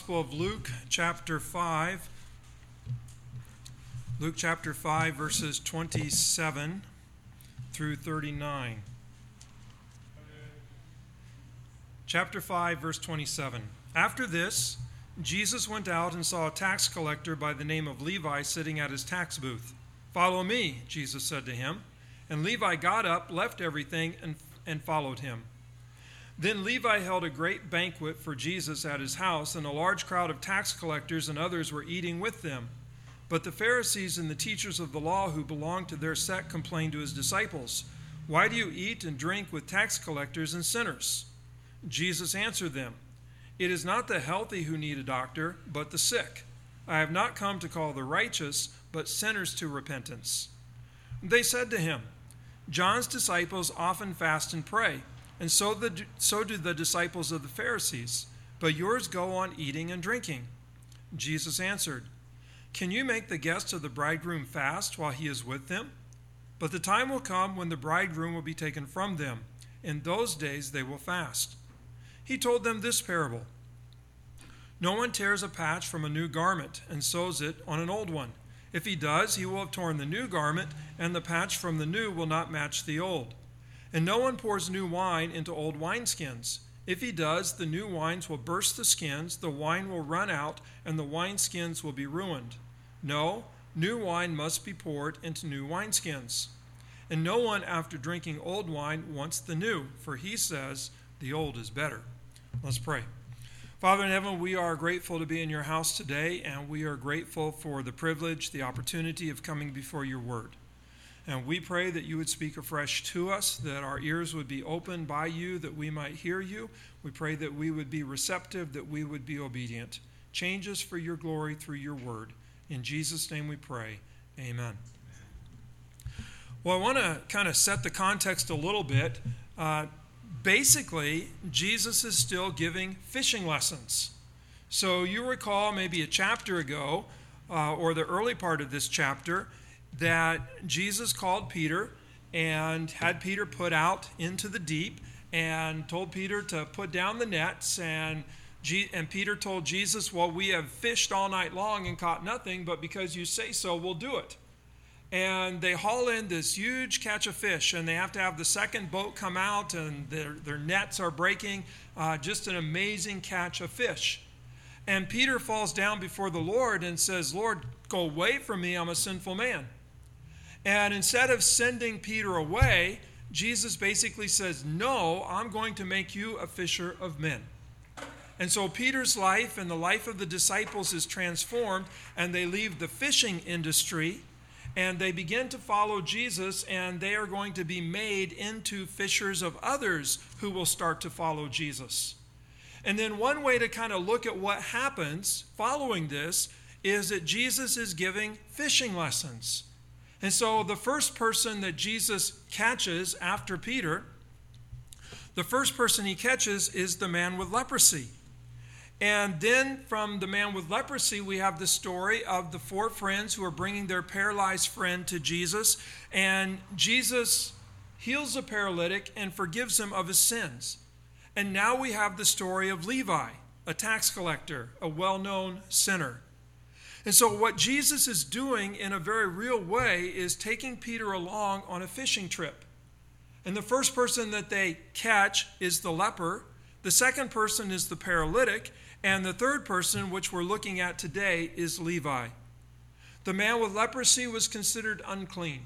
Gospel of Luke, chapter 5. Luke chapter 5, verses 27 through 39. Chapter 5, verse 27. After this, Jesus went out and saw a tax collector by the name of Levi sitting at his tax booth. "Follow me," Jesus said to him. And Levi got up, left everything, and followed him. Then Levi held a great banquet for Jesus at his house, and a large crowd of tax collectors and others were eating with them. But the Pharisees and the teachers of the law who belonged to their sect complained to his disciples, "Why do you eat and drink with tax collectors and sinners?" Jesus answered them, "It is not the healthy who need a doctor, but the sick. I have not come to call the righteous, but sinners to repentance." They said to him, "John's disciples often fast and pray, and so do the disciples of the Pharisees, but yours go on eating and drinking." Jesus answered, "Can you make the guests of the bridegroom fast while he is with them? But the time will come when the bridegroom will be taken from them. In those days they will fast." He told them this parable. "No one tears a patch from a new garment and sews it on an old one. If he does, he will have torn the new garment, and the patch from the new will not match the old. And no one pours new wine into old wineskins. If he does, the new wines will burst the skins, the wine will run out, and the wineskins will be ruined. No, new wine must be poured into new wineskins. And no one, after drinking old wine, wants the new, for he says, 'The old is better.'" Let's pray. Father in heaven, we are grateful to be in your house today, and we are grateful for the privilege, the opportunity of coming before your word. And we pray that you would speak afresh to us, that our ears would be opened by you, that we might hear you. We pray that we would be receptive, that we would be obedient. Change us for your glory through your word. In Jesus' name we pray. Amen. Well, I want to kind of set the context a little bit. Basically, Jesus is still giving fishing lessons. So you recall maybe a chapter ago, or the early part of this chapter, that Jesus called Peter and had Peter put out into the deep and told Peter to put down the nets. And Peter told Jesus, "Well, we have fished all night long and caught nothing, but because you say so, we'll do it." And they haul in this huge catch of fish, and they have to have the second boat come out, and their nets are breaking. Just an amazing catch of fish. And Peter falls down before the Lord and says, "Lord, go away from me, I'm a sinful man." And instead of sending Peter away, Jesus basically says, "No, I'm going to make you a fisher of men." And so Peter's life and the life of the disciples is transformed, and they leave the fishing industry, and they begin to follow Jesus, and they are going to be made into fishers of others who will start to follow Jesus. And then one way to kind of look at what happens following this is that Jesus is giving fishing lessons. And so the first person that Jesus catches after Peter, the first person he catches is the man with leprosy. And then from the man with leprosy, we have the story of the four friends who are bringing their paralyzed friend to Jesus. And Jesus heals the paralytic and forgives him of his sins. And now we have the story of Levi, a tax collector, a well-known sinner. And so what Jesus is doing in a very real way is taking Peter along on a fishing trip. And the first person that they catch is the leper. The second person is the paralytic. And the third person, which we're looking at today, is Levi. The man with leprosy was considered unclean.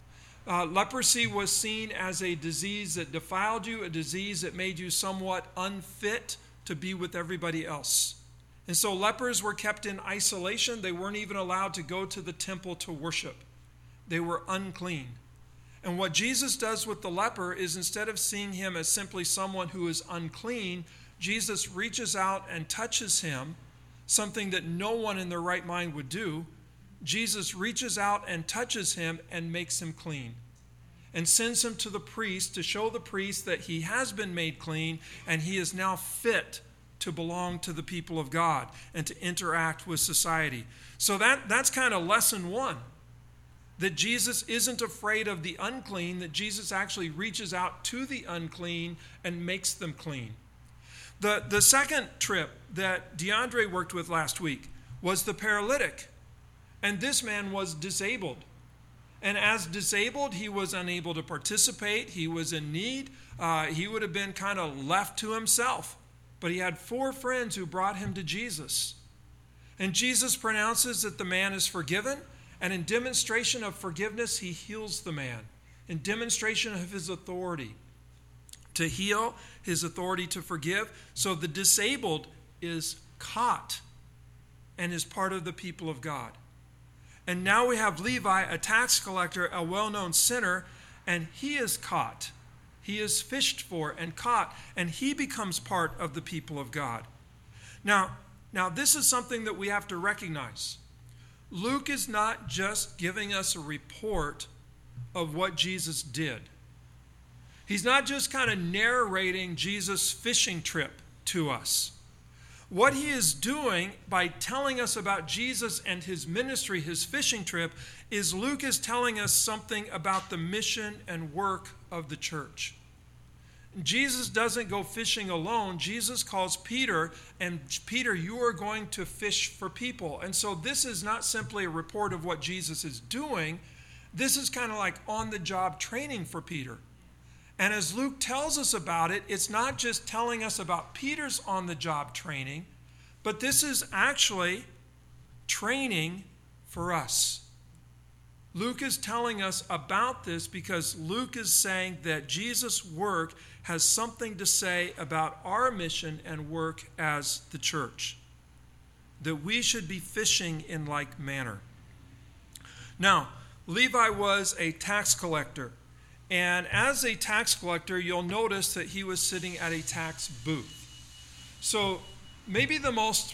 Leprosy was seen as a disease that defiled you, a disease that made you somewhat unfit to be with everybody else. And so lepers were kept in isolation. They weren't even allowed to go to the temple to worship. They were unclean. And what Jesus does with the leper is, instead of seeing him as simply someone who is unclean, Jesus reaches out and touches him, something that no one in their right mind would do. Jesus reaches out and touches him and makes him clean, and sends him to the priest to show the priest that he has been made clean and he is now fit to belong to the people of God and to interact with society. So that's kind of lesson one, that Jesus isn't afraid of the unclean, that Jesus actually reaches out to the unclean and makes them clean. The second trip that DeAndre worked with last week was the paralytic. And this man was disabled. And as disabled, he was unable to participate. He was in need. He would have been kind of left to himself. But he had 4 friends who brought him to Jesus. And Jesus pronounces that the man is forgiven. And in demonstration of forgiveness, he heals the man. In demonstration of his authority to heal, his authority to forgive. So the disabled is caught and is part of the people of God. And now we have Levi, a tax collector, a well-known sinner, and he is caught. He is fished for and caught, and he becomes part of the people of God. Now this is something that we have to recognize. Luke is not just giving us a report of what Jesus did. He's not just kind of narrating Jesus' fishing trip to us. What he is doing by telling us about Jesus and his ministry, his fishing trip, is Luke is telling us something about the mission and work of the church. Jesus doesn't go fishing alone. Jesus calls Peter, and Peter, you are going to fish for people. And so this is not simply a report of what Jesus is doing. This is kind of like on-the-job training for Peter. And as Luke tells us about it, it's not just telling us about Peter's on-the-job training, but this is actually training for us. Luke is telling us about this because Luke is saying that Jesus' work has something to say about our mission and work as the church, that we should be fishing in like manner. Now, Levi was a tax collector. And as a tax collector, you'll notice that he was sitting at a tax booth. So maybe the most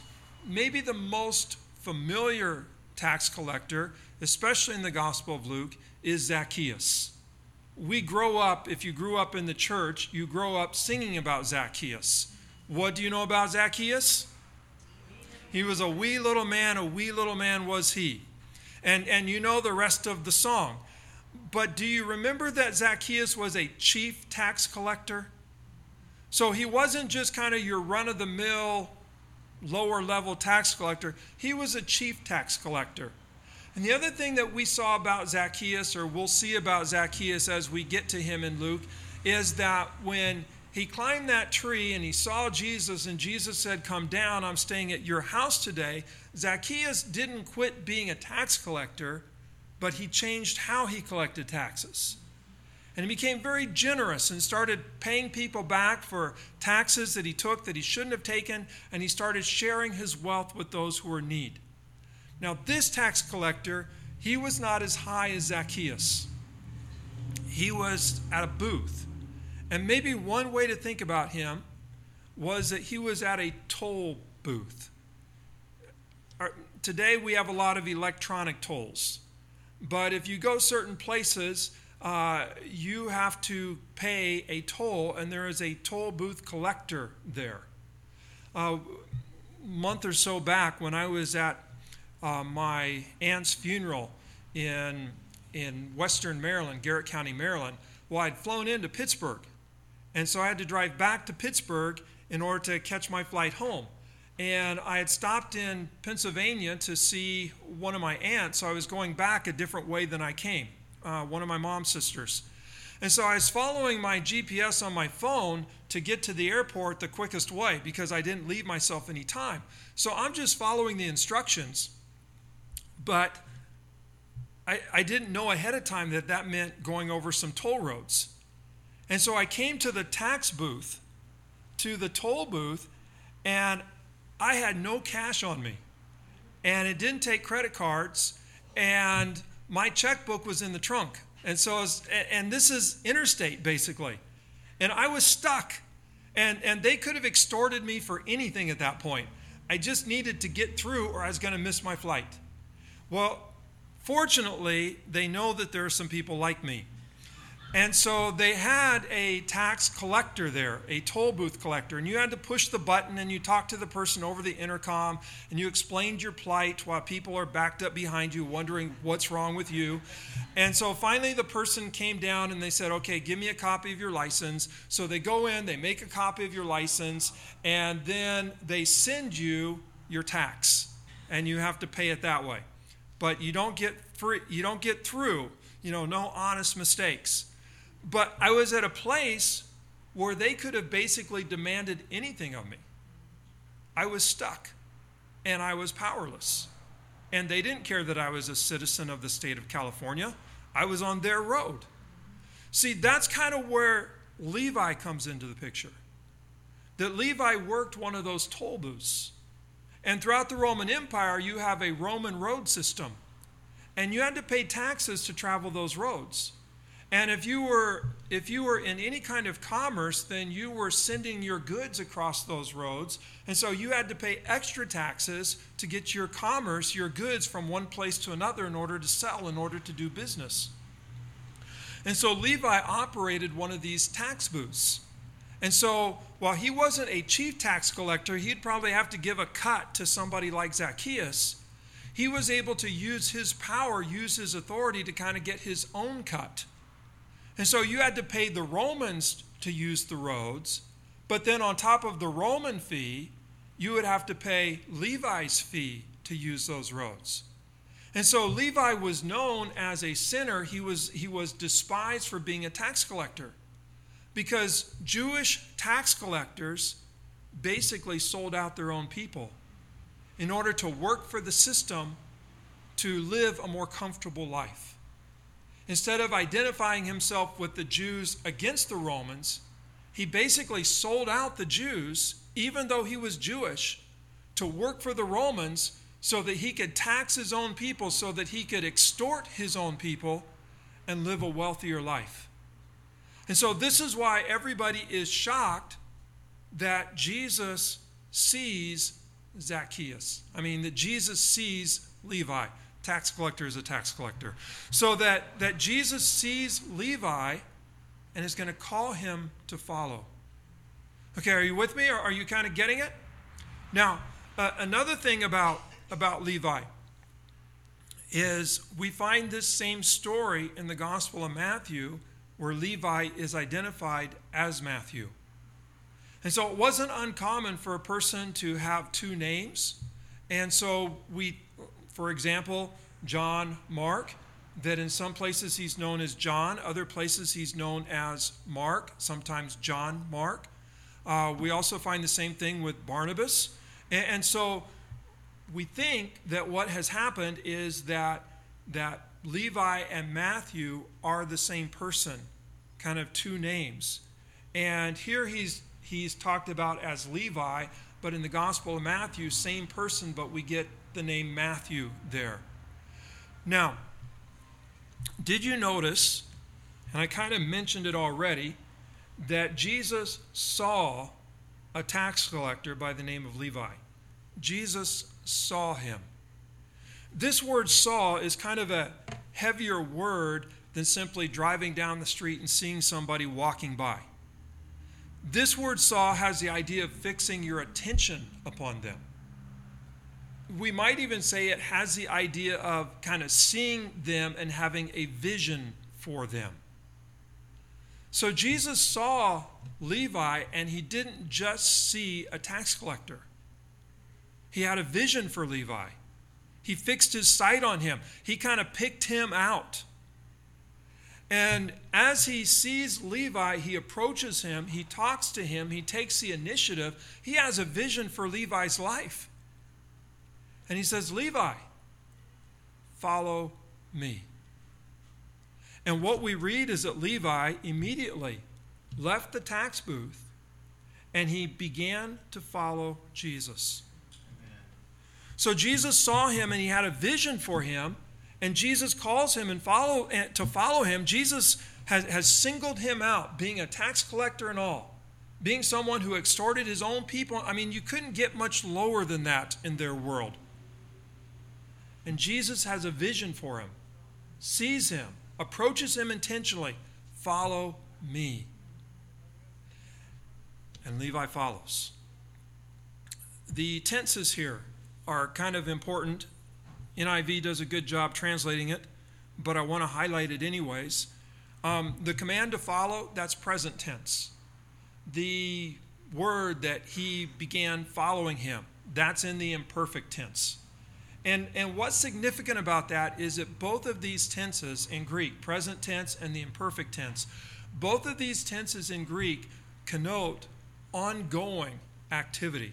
familiar tax collector, especially in the Gospel of Luke, is Zacchaeus. We grow up, if you grew up in the church, you grow up singing about Zacchaeus. What do you know about Zacchaeus? He was a wee little man was he. And you know the rest of the song. But do you remember that Zacchaeus was a chief tax collector? So he wasn't just kind of your run-of-the-mill, lower-level tax collector. He was a chief tax collector. And the other thing that we saw about Zacchaeus, or we'll see about Zacchaeus as we get to him in Luke, is that when he climbed that tree and he saw Jesus, and Jesus said, "Come down, I'm staying at your house today," Zacchaeus didn't quit being a tax collector, but he changed how he collected taxes. And he became very generous and started paying people back for taxes that he took that he shouldn't have taken, and he started sharing his wealth with those who were in need. Now, this tax collector, he was not as high as Zacchaeus. He was at a booth. And maybe one way to think about him was that he was at a toll booth. Today, we have a lot of electronic tolls. But if you go certain places, you have to pay a toll, and there is a toll booth collector there. A month or so back, when I was at my aunt's funeral in western Maryland, Garrett County, Maryland, well, I'd flown into Pittsburgh. And so I had to drive back to Pittsburgh in order to catch my flight home. And I had stopped in Pennsylvania to see one of my aunts, so I was going back a different way than I came, one of my mom's sisters. And so I was following my GPS on my phone to get to the airport the quickest way because I didn't leave myself any time. So I'm just following the instructions, but I didn't know ahead of time that that meant going over some toll roads. And so I came to the tax booth, to the toll booth, and I had no cash on me, and it didn't take credit cards, and my checkbook was in the trunk. And so, and this is interstate, basically. And I was stuck, and they could have extorted me for anything at that point. I just needed to get through, or I was going to miss my flight. Well, fortunately, they know that there are some people like me. And so they had a tax collector there, a toll booth collector, and you had to push the button and you talked to the person over the intercom and you explained your plight while people are backed up behind you wondering what's wrong with you. And so finally the person came down and they said, okay, give me a copy of your license. So they go in, they make a copy of your license, and then they send you your tax and you have to pay it that way. But you don't get through, no honest mistakes. But I was at a place where they could have basically demanded anything of me. I was stuck, and I was powerless. And they didn't care that I was a citizen of the state of California. I was on their road. See, that's kind of where Levi comes into the picture. That Levi worked one of those toll booths. And throughout the Roman Empire, you have a Roman road system. And you had to pay taxes to travel those roads. And if you were in any kind of commerce, then you were sending your goods across those roads. And so you had to pay extra taxes to get your commerce, your goods from one place to another in order to sell, in order to do business. And so Levi operated one of these tax booths. And so while he wasn't a chief tax collector, he'd probably have to give a cut to somebody like Zacchaeus. He was able to use his power, use his authority to kind of get his own cut. And so you had to pay the Romans to use the roads, but then on top of the Roman fee, you would have to pay Levi's fee to use those roads. And so Levi was known as a sinner. He was despised for being a tax collector because Jewish tax collectors basically sold out their own people in order to work for the system to live a more comfortable life. Instead of identifying himself with the Jews against the Romans, he basically sold out the Jews, even though he was Jewish, to work for the Romans so that he could tax his own people, so that he could extort his own people and live a wealthier life. And so this is why everybody is shocked that Jesus sees Zacchaeus. That Jesus sees Levi. Tax collector is a tax collector. So that Jesus sees Levi and is going to call him to follow. Okay, are you with me? Or are you kind of getting it? Now, another thing about Levi is we find this same story in the Gospel of Matthew where Levi is identified as Matthew. And so it wasn't uncommon for a person to have two names. And so for example, John Mark, that in some places he's known as John, other places he's known as Mark, sometimes John Mark. We also find the same thing with Barnabas. And so we think that what has happened is that Levi and Matthew are the same person, kind of two names. And here he's talked about as Levi, but in the Gospel of Matthew, same person, but we get the name Matthew there. Now, did you notice, and I kind of mentioned it already, that Jesus saw a tax collector by the name of Levi? Jesus saw him. This word saw is kind of a heavier word than simply driving down the street and seeing somebody walking by. This word saw has the idea of fixing your attention upon them. We might even say it has the idea of kind of seeing them and having a vision for them. So Jesus saw Levi, and he didn't just see a tax collector. He had a vision for Levi. He fixed his sight on him. He kind of picked him out. And as he sees Levi, he approaches him, he talks to him, he takes the initiative. He has a vision for Levi's life. And he says, Levi, follow me. And what we read is that Levi immediately left the tax booth and he began to follow Jesus. Amen. So Jesus saw him and he had a vision for him, and Jesus calls him to follow him. Jesus has singled him out, being a tax collector and all, being someone who extorted his own people. You couldn't get much lower than that in their world. And Jesus has a vision for him, sees him, approaches him intentionally, follow me. And Levi follows. The tenses here are kind of important. NIV does a good job translating it, but I want to highlight it anyways. The command to follow, that's present tense. The word that he began following him, that's in the imperfect tense. And what's significant about that is that both of these tenses in Greek, present tense and the imperfect tense, both of these tenses in Greek connote ongoing activity.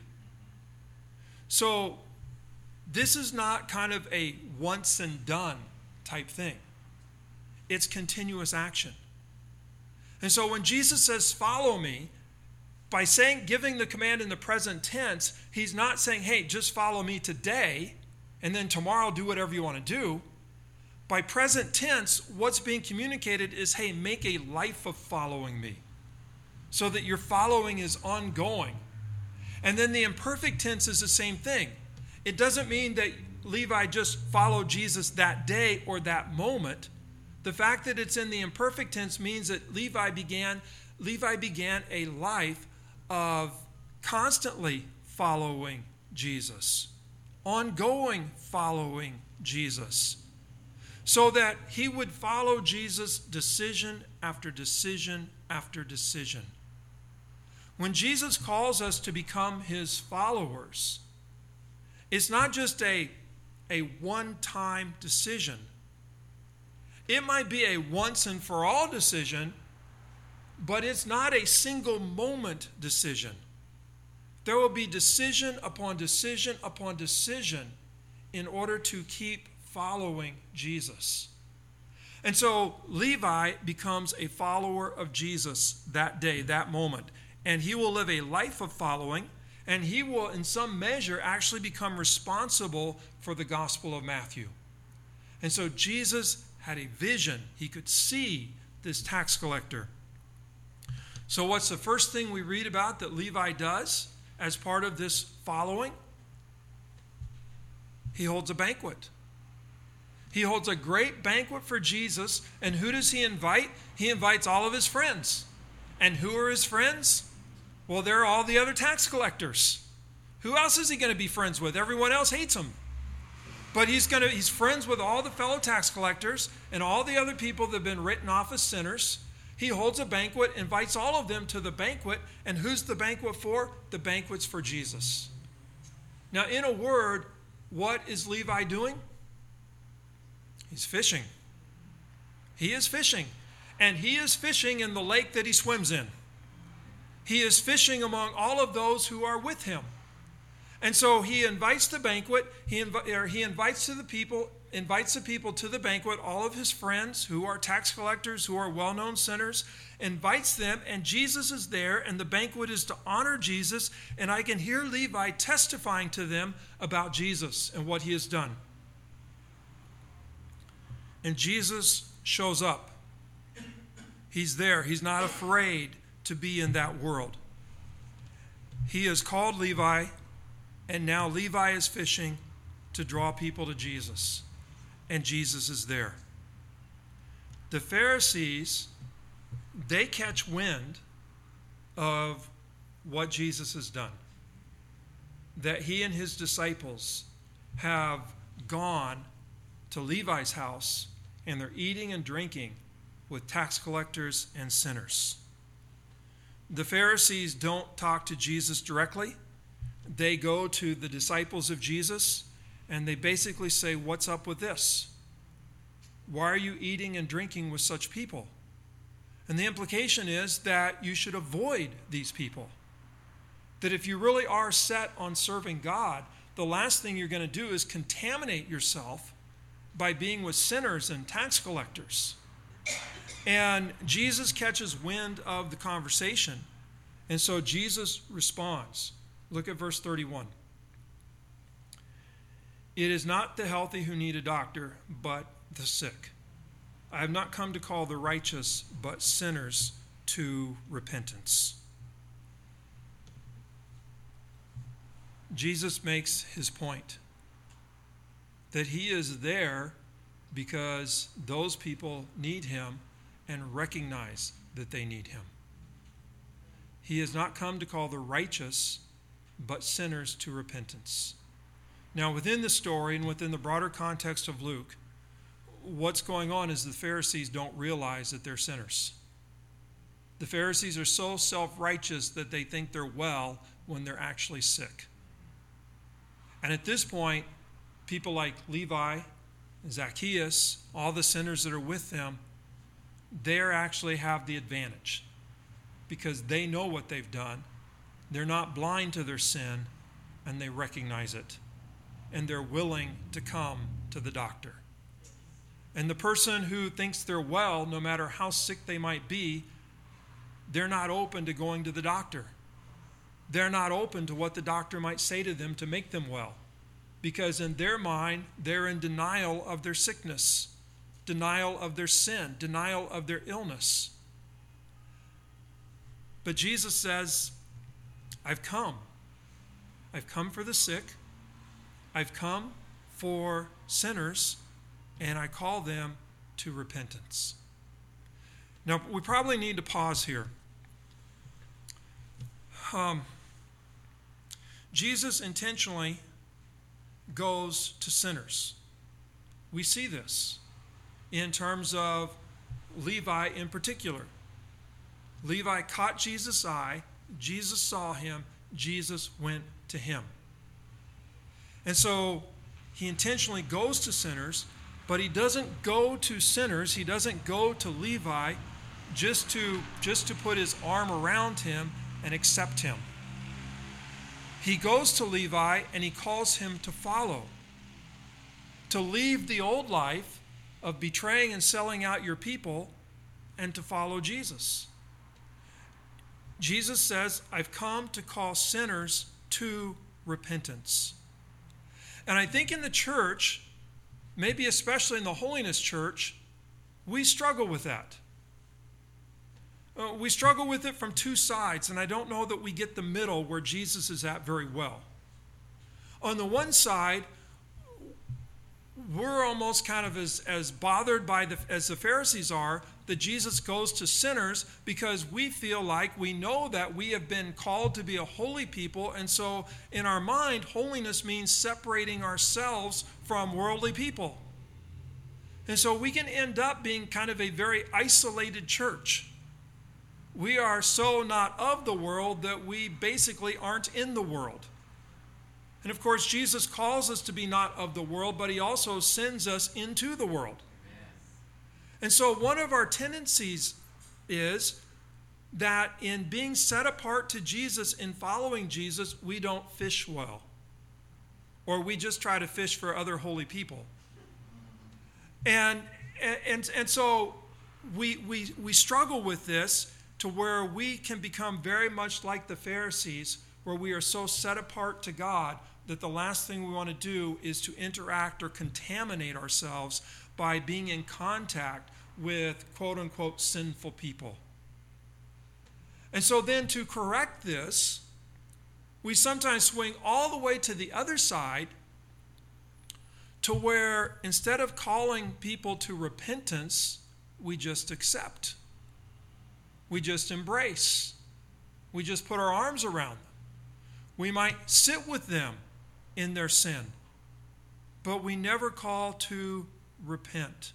So this is not kind of a once and done type thing. It's continuous action. And so when Jesus says, follow me, by giving the command in the present tense, he's not saying, hey, just follow me today, and then tomorrow do whatever you want to do. By present tense, what's being communicated is, hey, make a life of following me, so that your following is ongoing. And then the imperfect tense is the same thing. It doesn't mean that Levi just followed Jesus that day or that moment. The fact that it's in the imperfect tense means that Levi began a life of constantly following Jesus, ongoing following Jesus, so that he would follow Jesus decision after decision after decision. When Jesus calls us to become his followers, it's not just a one-time decision. It might be a once and for all decision, but it's not a single moment decision. There will be decision upon decision upon decision in order to keep following Jesus. And so Levi becomes a follower of Jesus that day, that moment. And he will live a life of following, and he will, in some measure, actually become responsible for the Gospel of Matthew. And so Jesus had a vision. He could see this tax collector. So what's the first thing we read about that Levi does as part of this following? He holds a banquet. He holds a great banquet for Jesus. And who does he invite? He invites all of his friends. And who are his friends? Well, they're all the other tax collectors. Who else is he going to be friends with? Everyone else hates him. But he's friends with all the fellow tax collectors and all the other people that have been written off as sinners. He holds a banquet, invites all of them to the banquet. And who's the banquet for? The banquet's for Jesus. Now, in a word, what is Levi doing? He's fishing. He is fishing. And he is fishing in the lake that he swims in. He is fishing among all of those who are with him. And so he invites the banquet, he invites the people to the banquet, all of his friends who are tax collectors, who are well-known sinners, invites them, and Jesus is there, and the banquet is to honor Jesus, and I can hear Levi testifying to them about Jesus and what he has done. And Jesus shows up. He's there. He's not afraid to be in that world. He has called Levi, and now Levi is fishing to draw people to Jesus. And Jesus is there. The Pharisees, they catch wind of what Jesus has done. That he and his disciples have gone to Levi's house, and they're eating and drinking with tax collectors and sinners. The Pharisees don't talk to Jesus directly. They go to the disciples of Jesus, and they basically say, what's up with this? Why are you eating and drinking with such people? And the implication is that you should avoid these people. That if you really are set on serving God, the last thing you're going to do is contaminate yourself by being with sinners and tax collectors. And Jesus catches wind of the conversation. And so Jesus responds. Look at verse 31. It is not the healthy who need a doctor, but the sick. I have not come to call the righteous, but sinners to repentance. Jesus makes his point that he is there because those people need him, and recognize that they need him. He has not come to call the righteous, but sinners to repentance. Now, within the story and within the broader context of Luke, what's going on is the Pharisees don't realize that they're sinners. The Pharisees are so self-righteous that they think they're well when they're actually sick. And at this point, people like Levi, Zacchaeus, all the sinners that are with them, they actually have the advantage because they know what they've done. They're not blind to their sin, and they recognize it. And they're willing to come to the doctor. And the person who thinks they're well, no matter how sick they might be, they're not open to going to the doctor. They're not open to what the doctor might say to them to make them well. Because in their mind, they're in denial of their sickness, denial of their sin, denial of their illness. But Jesus says, I've come. I've come for the sick. I've come for sinners, and I call them to repentance. Now, we probably need to pause here. Jesus intentionally goes to sinners. We see this in terms of Levi in particular. Levi caught Jesus' eye. Jesus saw him. Jesus went to him. And so he intentionally goes to sinners, but he doesn't go to sinners. He doesn't go to Levi just to put his arm around him and accept him. He goes to Levi and he calls him to follow, to leave the old life of betraying and selling out your people and to follow Jesus. Jesus says, I've come to call sinners to repentance. And I think in the church, maybe especially in the Holiness Church, we struggle with that. We struggle with it from two sides, and I don't know that we get the middle where Jesus is at very well. On the one side, we're almost kind of as bothered by as the Pharisees are that Jesus goes to sinners because we feel like we know that we have been called to be a holy people, and so in our mind, holiness means separating ourselves from worldly people. And so we can end up being kind of a very isolated church. We are so not of the world that we basically aren't in the world. And of course, Jesus calls us to be not of the world, but he also sends us into the world. And so one of our tendencies is that in being set apart to Jesus, in following Jesus, we don't fish well. Or we just try to fish for other holy people. And so we struggle with this to where we can become very much like the Pharisees, where we are so set apart to God that the last thing we want to do is to interact or contaminate ourselves by being in contact with quote-unquote sinful people. And so then to correct this, we sometimes swing all the way to the other side to where instead of calling people to repentance, we just accept. We just embrace. We just put our arms around them. We might sit with them in their sin, but we never call to repent.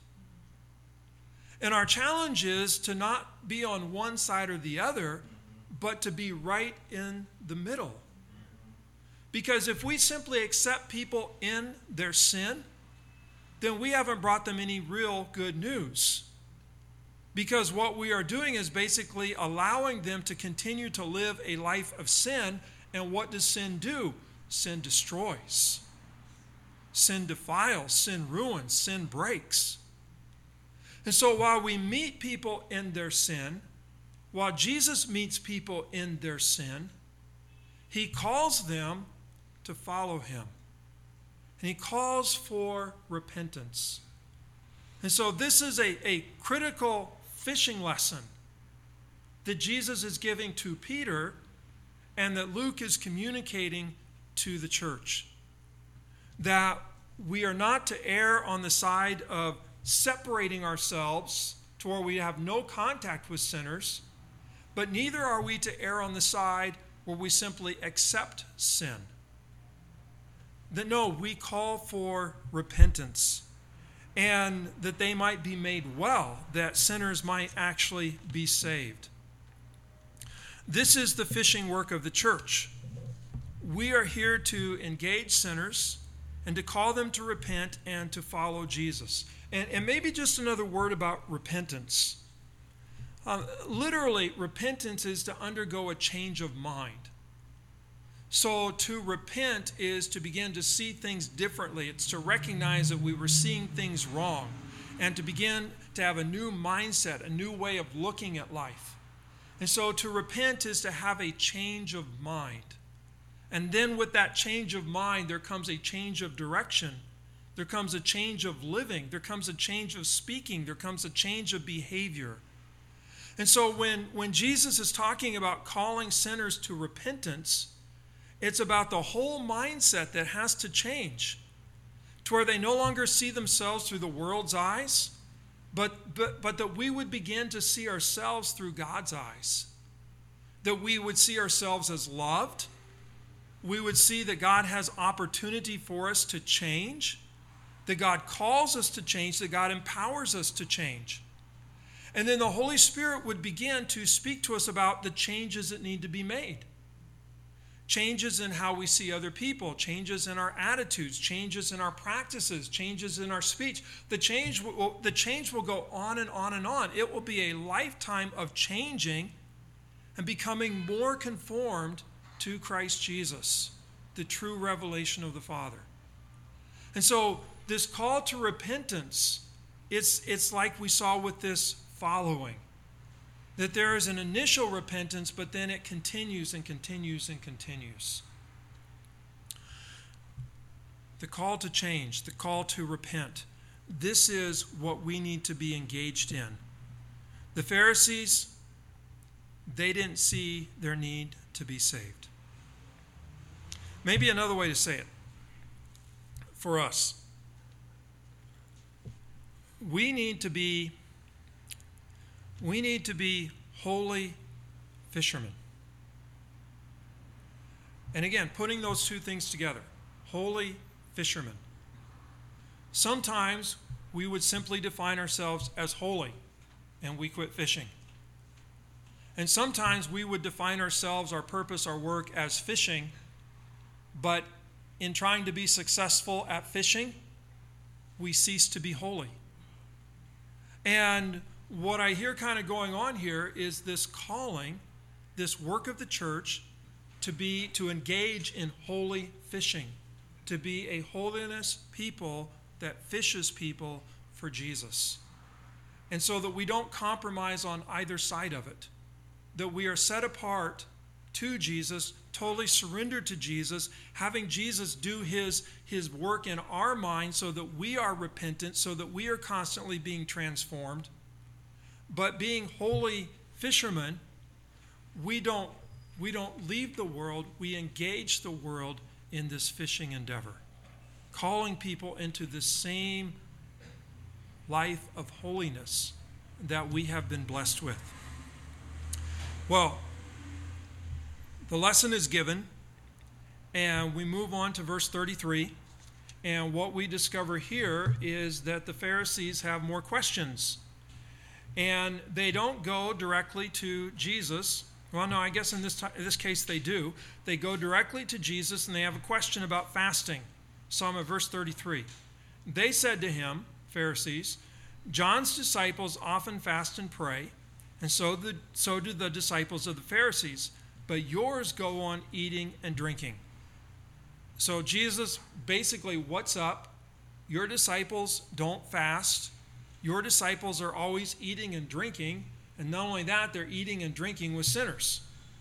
And our challenge is to not be on one side or the other, but to be right in the middle. Because if we simply accept people in their sin, then we haven't brought them any real good news. Because what we are doing is basically allowing them to continue to live a life of sin. And what does sin do? Sin destroys. Sin defiles. Sin ruins. Sin breaks. And so while we meet people in their sin, while Jesus meets people in their sin, he calls them to follow him. And he calls for repentance. And so this is a critical fishing lesson that Jesus is giving to Peter and that Luke is communicating to the church. That we are not to err on the side of separating ourselves to where we have no contact with sinners, but neither are we to err on the side where we simply accept sin. That no, we call for repentance, and that they might be made well, that sinners might actually be saved. This is the fishing work of the church. We are here to engage sinners and to call them to repent and to follow Jesus. And maybe just another word about repentance. Literally, repentance is to undergo a change of mind. So to repent is to begin to see things differently. It's to recognize that we were seeing things wrong and to begin to have a new mindset, a new way of looking at life. And so to repent is to have a change of mind. And then with that change of mind, there comes a change of direction. There comes a change of living. There comes a change of speaking. There comes a change of behavior. And so when Jesus is talking about calling sinners to repentance, it's about the whole mindset that has to change to where they no longer see themselves through the world's eyes, but that we would begin to see ourselves through God's eyes. That we would see ourselves as loved. We would see that God has opportunity for us to change, that God calls us to change, that God empowers us to change. And then the Holy Spirit would begin to speak to us about the changes that need to be made. Changes in how we see other people, changes in our attitudes, changes in our practices, changes in our speech. The change will go on and on and on. It will be a lifetime of changing and becoming more conformed to Christ Jesus, the true revelation of the Father. And so this call to repentance, it's like we saw with this following. That there is an initial repentance, but then it continues and continues and continues. The call to change, the call to repent, this is what we need to be engaged in. The Pharisees, they didn't see their need to be saved. Maybe another way to say it for us. We need to be holy fishermen. And again, putting those two things together, holy fishermen. Sometimes we would simply define ourselves as holy and we quit fishing. And sometimes we would define ourselves, our purpose, our work as fishing, but in trying to be successful at fishing, we cease to be holy. And what I hear kind of going on here is this calling, this work of the church to engage in holy fishing, to be a holiness people that fishes people for Jesus. And so that we don't compromise on either side of it, that we are set apart to Jesus, totally surrendered to Jesus, having Jesus do his work in our mind so that we are repentant, so that we are constantly being transformed. But being holy fishermen, we don't leave the world, we engage the world in this fishing endeavor, calling people into the same life of holiness that we have been blessed with. Well, the lesson is given, and we move on to verse 33, and what we discover here is that the Pharisees have more questions. And they don't go directly to Jesus. Well, no, I guess in this case they do. They go directly to Jesus and they have a question about fasting. Psalm of verse 33. They said to him, Pharisees, John's disciples often fast and pray, and so do the disciples of the Pharisees, but yours go on eating and drinking. So Jesus, basically, what's up? Your disciples don't fast. Your disciples are always eating and drinking, and not only that, they're eating and drinking with sinners.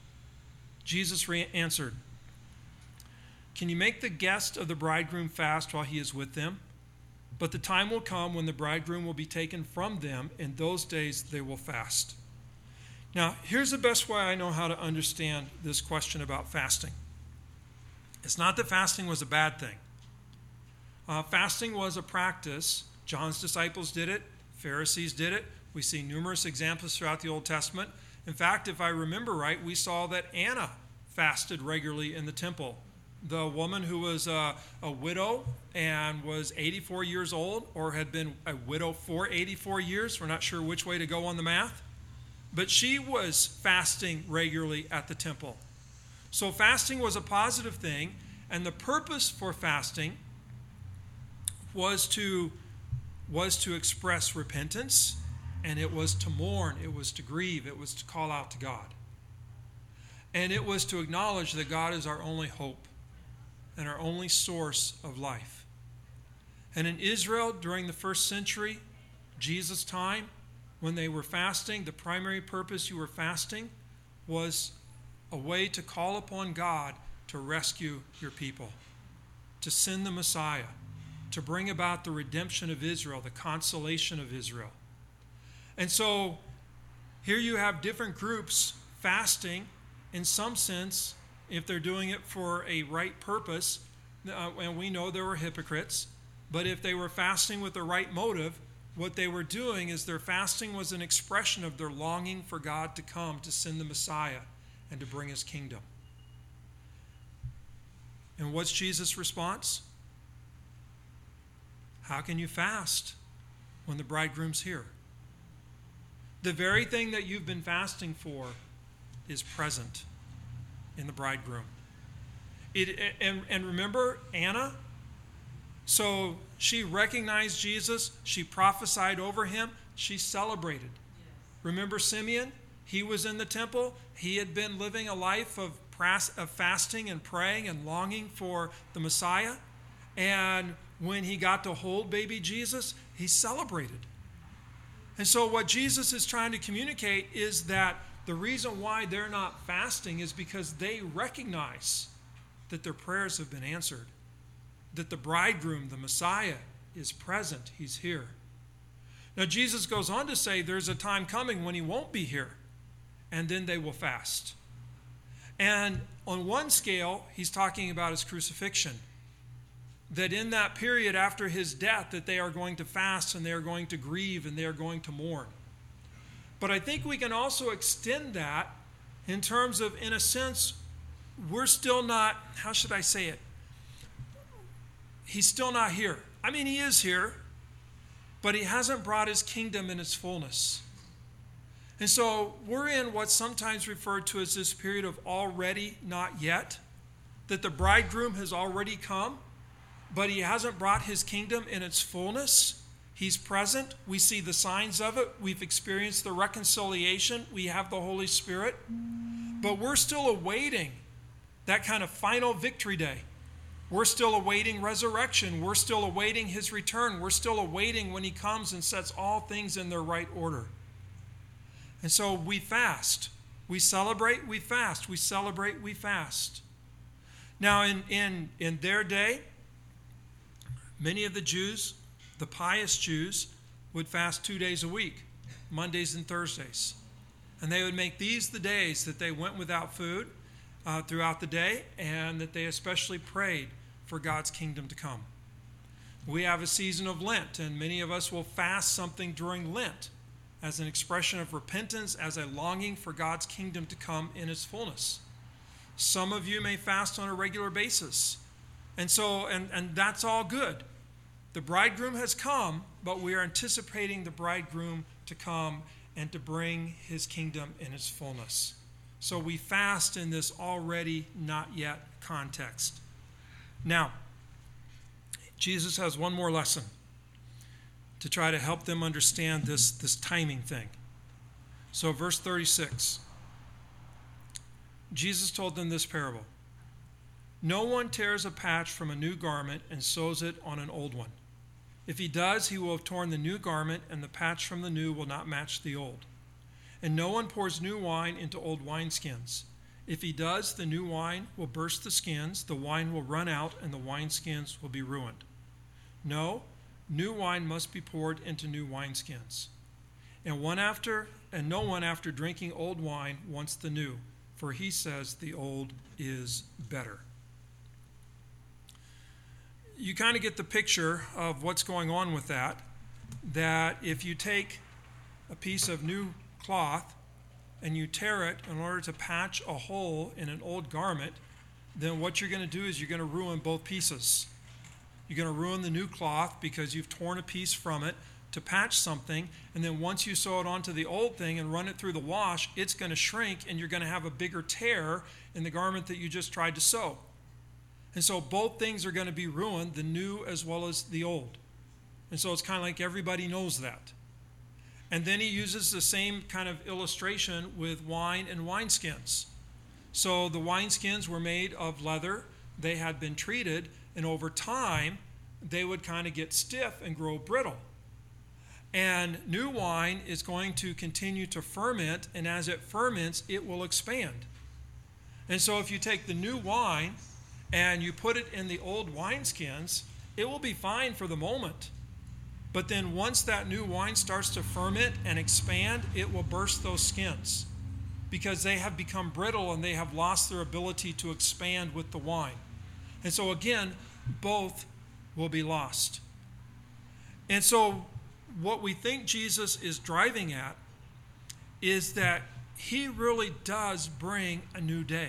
Jesus answered, Can you make the guest of the bridegroom fast while he is with them? But the time will come when the bridegroom will be taken from them. In those days they will fast. Now, here's the best way I know how to understand this question about fasting. It's not that fasting was a bad thing. Fasting was a practice. John's disciples did it. Pharisees did it. We see numerous examples throughout the Old Testament. In fact, if I remember right, we saw that Anna fasted regularly in the temple. The woman who was a widow and was 84 years old, or had been a widow for 84 years. We're not sure which way to go on the math. But she was fasting regularly at the temple. So fasting was a positive thing, and the purpose for fasting was to express repentance, and it was to mourn, it was to grieve, it was to call out to God. And it was to acknowledge that God is our only hope and our only source of life. And in Israel, during the first century, Jesus' time, when they were fasting, the primary purpose you were fasting was a way to call upon God to rescue your people, to send the Messiah, to bring about the redemption of Israel, the consolation of Israel. And so here you have different groups fasting in some sense, if they're doing it for a right purpose, and we know there were hypocrites, but if they were fasting with the right motive, what they were doing is their fasting was an expression of their longing for God to come, to send the Messiah, and to bring his kingdom. And what's Jesus' response? How can you fast when the bridegroom's here? The very thing that you've been fasting for is present in the bridegroom. And remember Anna? So she recognized Jesus. She prophesied over him. She celebrated. Yes. Remember Simeon? He was in the temple. He had been living a life of fasting and praying and longing for the Messiah. And when he got to hold baby Jesus, he celebrated. And so what Jesus is trying to communicate is that the reason why they're not fasting is because they recognize that their prayers have been answered, that the bridegroom, the Messiah, is present. He's here. Now, Jesus goes on to say there's a time coming when he won't be here, and then they will fast. And on one scale, he's talking about his crucifixion, that in that period after his death, that they are going to fast and they are going to grieve and they are going to mourn. But I think we can also extend that in terms of, in a sense, we're still not, how should I say it? He's still not here. I mean, he is here, but he hasn't brought his kingdom in its fullness. And so we're in what's sometimes referred to as this period of already, not yet, that the bridegroom has already come, but he hasn't brought his kingdom in its fullness. He's present. We see the signs of it. We've experienced the reconciliation. We have the Holy Spirit. But we're still awaiting that kind of final victory day. We're still awaiting resurrection. We're still awaiting his return. We're still awaiting when he comes and sets all things in their right order. And so we fast. We celebrate, we fast. We celebrate, we fast. Now, in their day, many of the Jews, the pious Jews, would fast 2 days a week, Mondays and Thursdays. And they would make these the days that they went without food throughout the day, and that they especially prayed for God's kingdom to come. We have a season of Lent, and many of us will fast something during Lent as an expression of repentance, as a longing for God's kingdom to come in its fullness. Some of you may fast on a regular basis. And so, and that's all good. The bridegroom has come, but we are anticipating the bridegroom to come and to bring his kingdom in its fullness. So we fast in this already not yet context. Now, Jesus has one more lesson to try to help them understand this timing thing. So verse 36, Jesus told them this parable. No one tears a patch from a new garment and sews it on an old one. If he does, he will have torn the new garment, and the patch from the new will not match the old. And no one pours new wine into old wineskins. If he does, the new wine will burst the skins, the wine will run out, and the wineskins will be ruined. No, new wine must be poured into new wineskins. And no one after drinking old wine wants the new, for he says the old is better. You kind of get the picture of what's going on with that if you take a piece of new cloth and you tear it in order to patch a hole in an old garment, then what you're going to do is you're going to ruin both pieces. You're going to ruin the new cloth because you've torn a piece from it to patch something, and then once you sew it onto the old thing and run it through the wash, it's going to shrink and you're going to have a bigger tear in the garment that you just tried to sew. And so both things are going to be ruined, the new as well as the old. And so it's kind of like everybody knows that. And then he uses the same kind of illustration with wine and wineskins. So the wineskins were made of leather. They had been treated, and over time, they would kind of get stiff and grow brittle. And new wine is going to continue to ferment, and as it ferments, it will expand. And so if you take the new wine and you put it in the old wineskins, it will be fine for the moment. But then once that new wine starts to ferment and expand, it will burst those skins because they have become brittle and they have lost their ability to expand with the wine. And so again, both will be lost. And so what we think Jesus is driving at is that he really does bring a new day.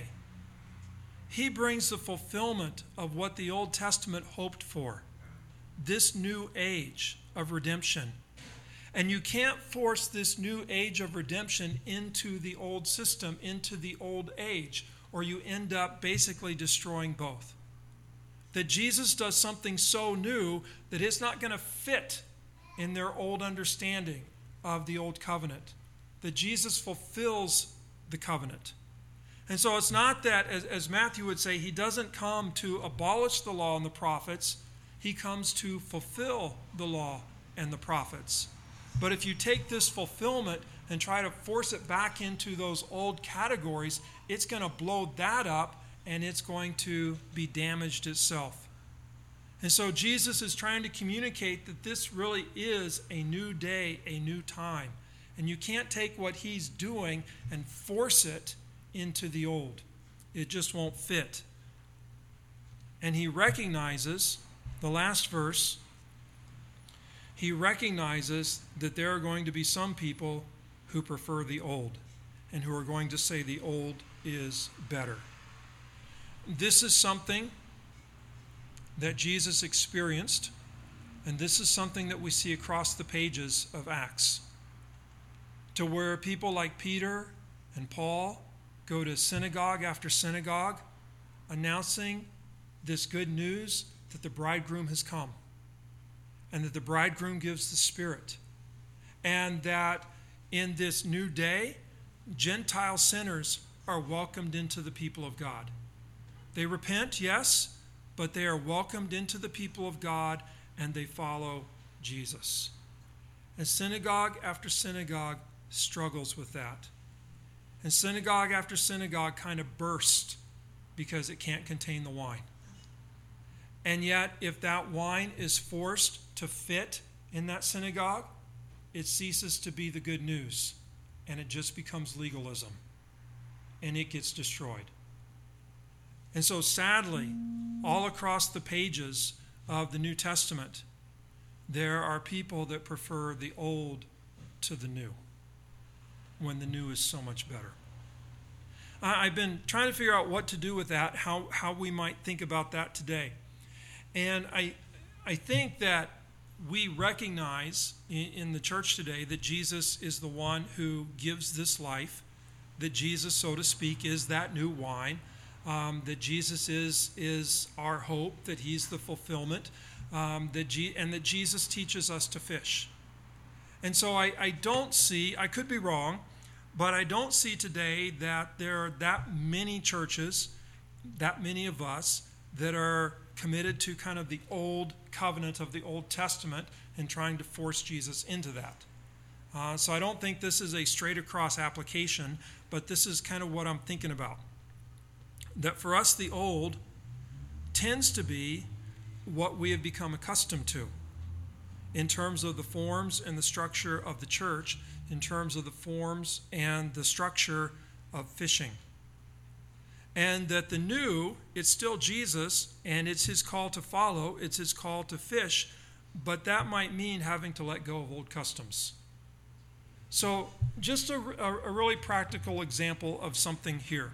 He brings the fulfillment of what the Old Testament hoped for, this new age of redemption. And you can't force this new age of redemption into the old system, into the old age, or you end up basically destroying both. That Jesus does something so new that it's not going to fit in their old understanding of the old covenant. That Jesus fulfills the covenant. And so it's not that, as Matthew would say, he doesn't come to abolish the law and the prophets. He comes to fulfill the law and the prophets. But if you take this fulfillment and try to force it back into those old categories, it's going to blow that up and it's going to be damaged itself. And so Jesus is trying to communicate that this really is a new day, a new time. And you can't take what he's doing and force it into the old. It just won't fit. And he recognizes, the last verse, he recognizes that there are going to be some people who prefer the old and who are going to say the old is better. This is something that Jesus experienced, and this is something that we see across the pages of Acts, to where people like Peter and Paul go to synagogue after synagogue announcing this good news that the bridegroom has come and that the bridegroom gives the Spirit, and that in this new day, Gentile sinners are welcomed into the people of God. They repent, yes, but they are welcomed into the people of God and they follow Jesus. And synagogue after synagogue struggles with that. And synagogue after synagogue kind of bursts because it can't contain the wine. And yet, if that wine is forced to fit in that synagogue, it ceases to be the good news and it just becomes legalism and it gets destroyed. And so sadly, all across the pages of the New Testament, there are people that prefer the old to the new, when the new is so much better. I've been trying to figure out what to do with that, how we might think about that today. And I think that we recognize in the church today that Jesus is the one who gives this life, that Jesus, so to speak, is that new wine, that Jesus is our hope, that he's the fulfillment, and that Jesus teaches us to fish. And so I don't see, I could be wrong, but I don't see today that there are that many churches, that many of us, that are committed to kind of the old covenant of the Old Testament and trying to force Jesus into that. So I don't think this is a straight across application, but this is kind of what I'm thinking about. That for us, the old tends to be what we have become accustomed to in terms of the forms and the structure of the church, in terms of the forms and the structure of fishing. And that the new, it's still Jesus, and it's his call to follow, it's his call to fish, but that might mean having to let go of old customs. So just a really practical example of something here.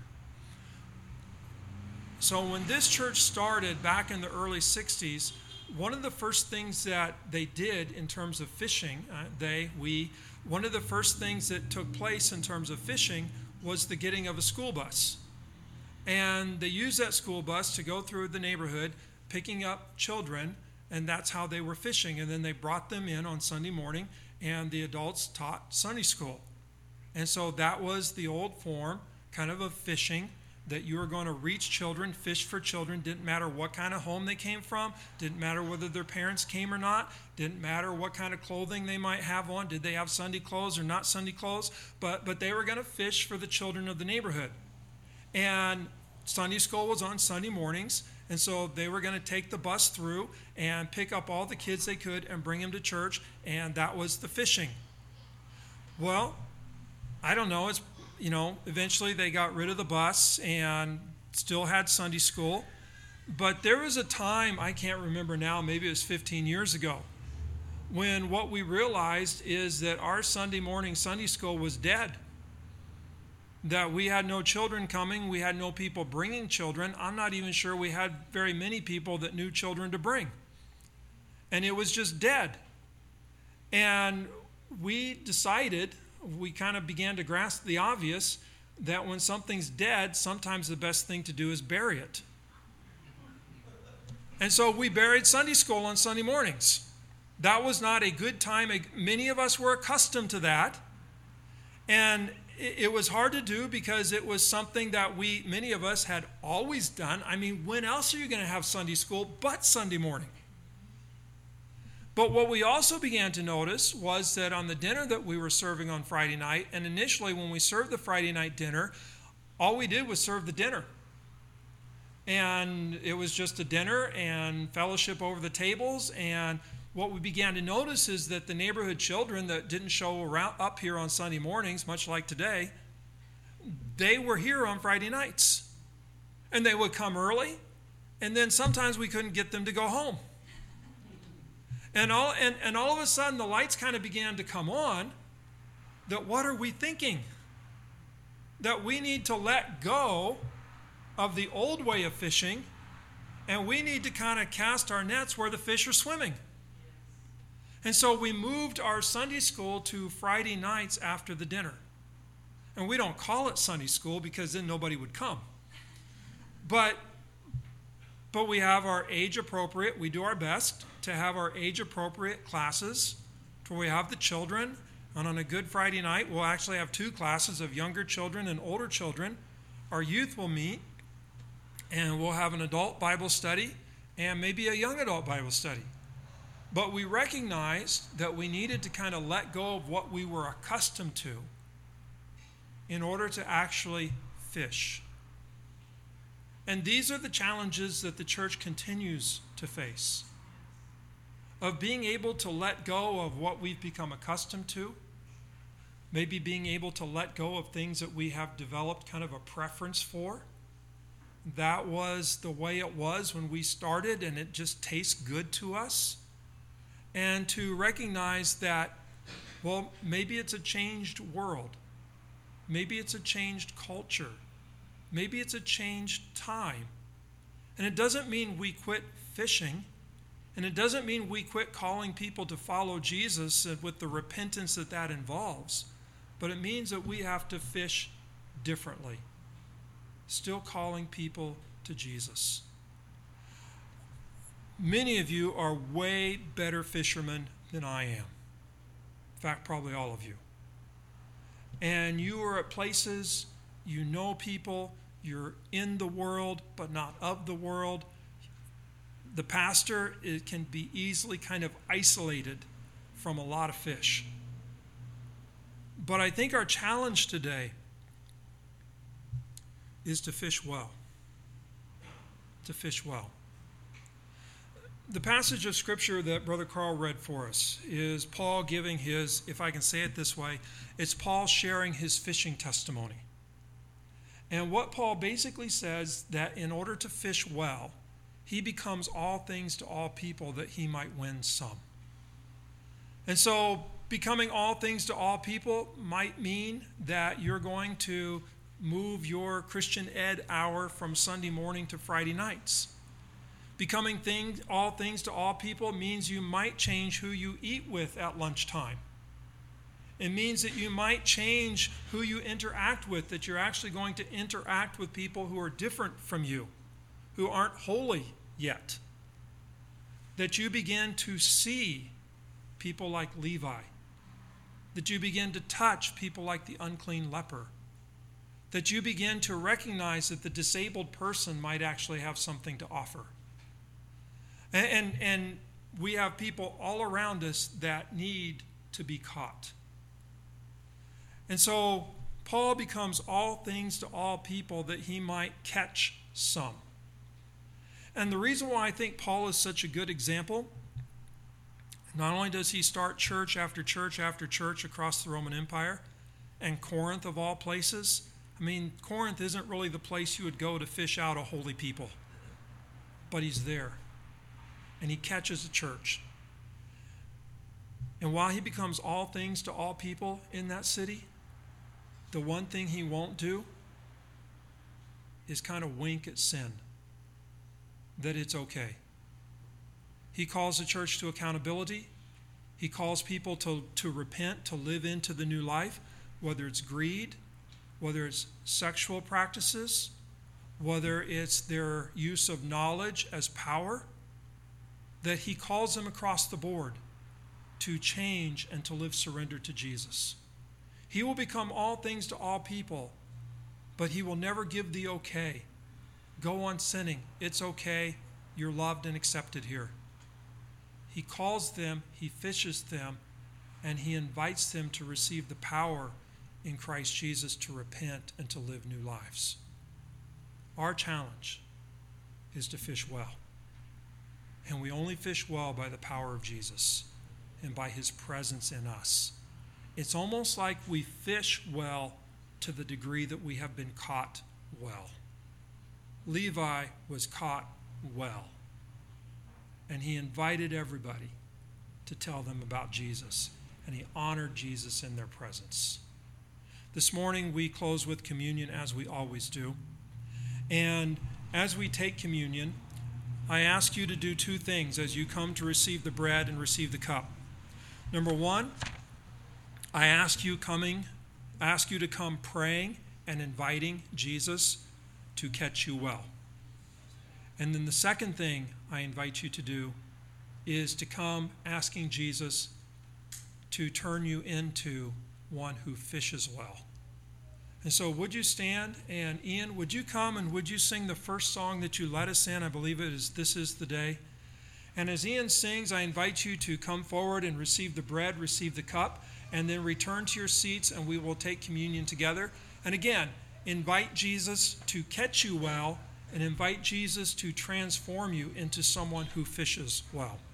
So when this church started back in the early 60s, one of the first things that they did in terms of fishing, one of the first things that took place in terms of fishing was the getting of a school bus. And they used that school bus to go through the neighborhood, picking up children, and that's how they were fishing. And then they brought them in on Sunday morning, and the adults taught Sunday school. And so that was the old form, kind of fishing, that you were going to reach children, fish for children. Didn't matter what kind of home they came from. Didn't matter whether their parents came or not. Didn't matter what kind of clothing they might have on. Did they have Sunday clothes or not Sunday clothes? But they were going to fish for the children of the neighborhood. And Sunday school was on Sunday mornings. And so they were going to take the bus through and pick up all the kids they could and bring them to church. And that was the fishing. Well, I don't know. Eventually they got rid of the bus and still had Sunday school. But there was a time, I can't remember now, maybe it was 15 years ago, when what we realized is that our Sunday morning Sunday school was dead. That we had no children coming, we had no people bringing children. I'm not even sure we had very many people that knew children to bring. And it was just dead. And we decided, we kind of began to grasp the obvious, that when something's dead, sometimes the best thing to do is bury it. And so we buried Sunday school on Sunday mornings. That was not a good time. Many of us were accustomed to that. And it was hard to do because it was something that many of us had always done. I mean, when else are you going to have Sunday school but Sunday morning? But what we also began to notice was that on the dinner that we were serving on Friday night, and initially when we served the Friday night dinner, all we did was serve the dinner. And it was just a dinner and fellowship over the tables. And what we began to notice is that the neighborhood children that didn't show up here on Sunday mornings, much like today, they were here on Friday nights. And they would come early, and then sometimes we couldn't get them to go home. And all of a sudden, the lights kind of began to come on, that what are we thinking? That we need to let go of the old way of fishing, and we need to kind of cast our nets where the fish are swimming. And so we moved our Sunday school to Friday nights after the dinner. And we don't call it Sunday school because then nobody would come. But we have our age-appropriate, we do our best to have our age-appropriate classes where we have the children. And on a good Friday night, we'll actually have 2 classes of younger children and older children. Our youth will meet, and we'll have an adult Bible study and maybe a young adult Bible study. But we recognized that we needed to kind of let go of what we were accustomed to in order to actually fish. And these are the challenges that the church continues to face, of being able to let go of what we've become accustomed to, maybe being able to let go of things that we have developed kind of a preference for. That was the way it was when we started, and it just tastes good to us. And to recognize that, well, maybe it's a changed world. Maybe it's a changed culture. Maybe it's a changed time. And it doesn't mean we quit fishing. And it doesn't mean we quit calling people to follow Jesus with the repentance that involves. But it means that we have to fish differently. Still calling people to Jesus. Many of you are way better fishermen than I am. In fact, probably all of you. And you are at places, you know people, you're in the world, but not of the world. The pastor can be easily kind of isolated from a lot of fish. But I think our challenge today is to fish well. To fish well. The passage of Scripture that Brother Carl read for us is Paul giving his, if I can say it this way, it's Paul sharing his fishing testimony. And what Paul basically says, that in order to fish well, he becomes all things to all people that he might win some. And so Becoming all things to all people might mean that you're going to move your Christian ed hour from Sunday morning to Friday nights. Becoming all things to all people means you might change who you eat with at lunchtime. It means that you might change who you interact with, that you're actually going to interact with people who are different from you, who aren't holy yet. That you begin to see people like Levi. That you begin to touch people like the unclean leper. That you begin to recognize that the disabled person might actually have something to offer. And we have people all around us that need to be caught. And so Paul becomes all things to all people that he might catch some. And the reason why I think Paul is such a good example, not only does he start church after church after church across the Roman Empire, and Corinth of all places, I mean, Corinth isn't really the place you would go to fish out a holy people, but he's there. And he catches a church. And while he becomes all things to all people in that city, the one thing he won't do is kind of wink at sin, that it's okay. He calls the church to accountability. He calls people to repent, to live into the new life, whether it's greed, whether it's sexual practices, whether it's their use of knowledge as power, that he calls them across the board to change and to live surrendered to Jesus. He will become all things to all people, but he will never give the okay. Go on sinning. It's okay. You're loved and accepted here. He calls them, he fishes them, and he invites them to receive the power in Christ Jesus to repent and to live new lives. Our challenge is to fish well. And we only fish well by the power of Jesus and by his presence in us. It's almost like we fish well to the degree that we have been caught well. Levi was caught well. And he invited everybody to tell them about Jesus. And he honored Jesus in their presence. This morning we close with communion as we always do. And as we take communion, I ask you to do two things as you come to receive the bread and receive the cup. Number one, I ask you to come praying and inviting Jesus to catch you well. And then the second thing I invite you to do is to come asking Jesus to turn you into one who fishes well. And so would you stand, and Ian, would you come and would you sing the first song that you led us in? I believe it is This Is the Day. And as Ian sings, I invite you to come forward and receive the bread, receive the cup, and then return to your seats and we will take communion together. And again, invite Jesus to catch you well and invite Jesus to transform you into someone who fishes well.